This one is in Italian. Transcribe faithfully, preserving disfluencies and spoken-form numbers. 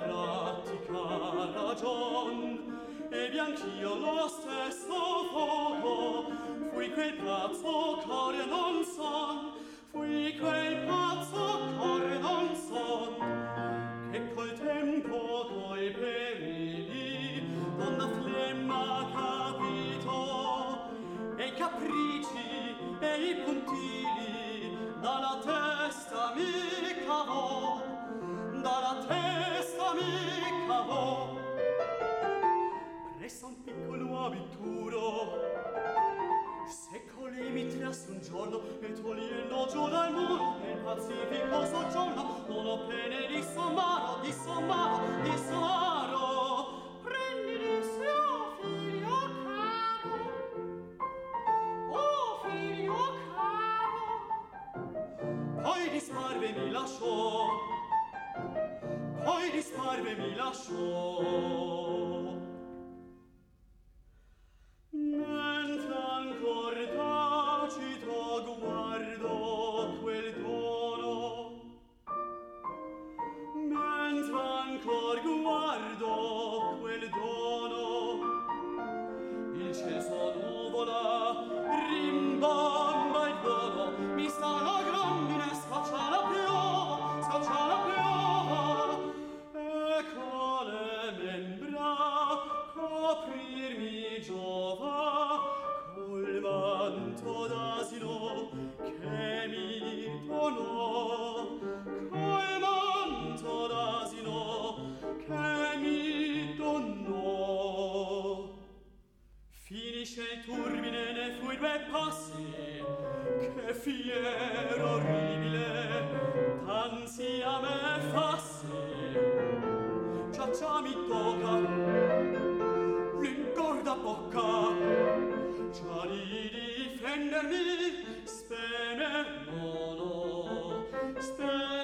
pratica ragion, e bianch'io lo stesso foco, fui quel pazzo core non son, fui quel pazzo core non son, che col tempo coi perili donna flemma capito, e i capricci e i puntili dalla testa mi cavò, dalla testa mi cavò. Presso un piccolo abituro, se colei mi trasse un giorno e togliendo giù dal muro nel pacifico soggiorno, non ho pene di sommaro, di sommaro, di sommaro. Prendi, disse, oh figlio caro, oh figlio caro. Poi disparve mi lasciò, poi disparve mi lasciò. Mentre ancor tacito guardo quel dono, mentre ancor guardo quel dono, il ciel sua nuvola rimbomba il dono, mi sta una grandine, scoccia la piova, scoccia la piova, e con le membra coprirmi giova col manto d'asino che mi donò, col manto d'asino che mi donò. Finisce il turbine ne fui due passi, che fiero orribile tanzi a me fassi, già già mi tocca l'ingorda bocca, già di difendermi speme, no, no, speme.